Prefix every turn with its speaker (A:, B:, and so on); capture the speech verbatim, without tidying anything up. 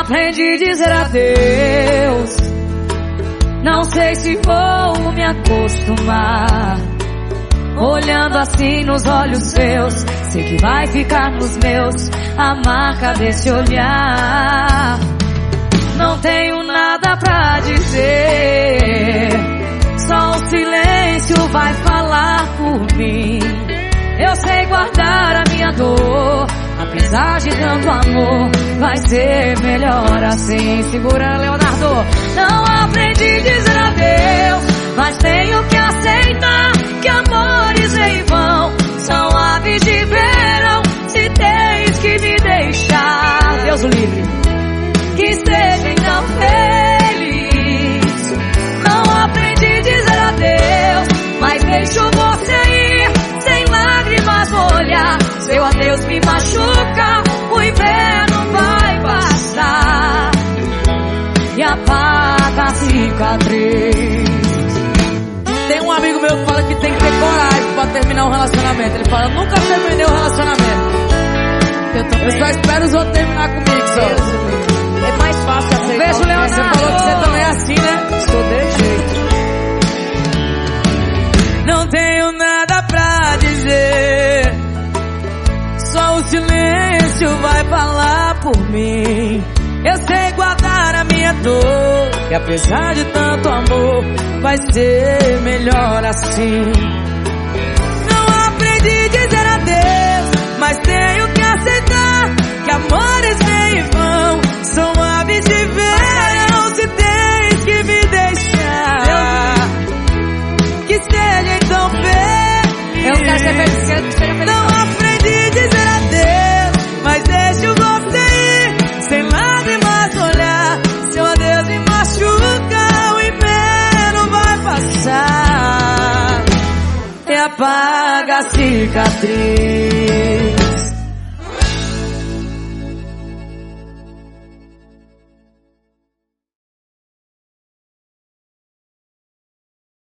A: aprendi a dizer adeus. Não sei se vou me acostumar. Olhando assim nos olhos seus, sei que vai ficar nos meus a marca desse olhar. Não tenho nada pra dizer, só o silêncio vai falar por mim. Eu sei guardar a minha dor, apesar de tanto amor, vai ser melhor assim. Segura, Leonardo. Não aprendi a dizer adeus, mas tenho que aceitar que amores em vão são aves de verão. Se tens que me deixar, Deus o livre, que seja então feliz. Não aprendi a dizer adeus, mas deixo você ir sem lágrimas no olhar. Seu adeus me machuca, o inverno vai passar e apaga a cicatriz.
B: Tem um amigo meu que fala que tem que ter coragem pra terminar um relacionamento. Ele fala, nunca terminei um relacionamento. Eu, tô... eu só espero os outros terminar comigo só.
A: É mais fácil aceitar.
B: Beijo, Leonardo. Você falou que você também é assim, né?
A: Estou de jeito.
B: Não tenho nada pra dizer, só o silêncio vai falar por mim. Eu sei guardar a minha dor, e apesar de tanto amor, vai ser melhor assim. Não aprendi a dizer adeus, mas tenho que aceitar que amores vêm e vão, são aves de verão. Se tens que me deixar, que seja então feliz.
A: Eu quero ser feliz, quero que seja feliz.
B: Não aprendi a dizer adeus, mas deixo você ir sem lágrimas no olhar. Seu adeus me machuca, o inverno vai passar e apaga a cicatriz.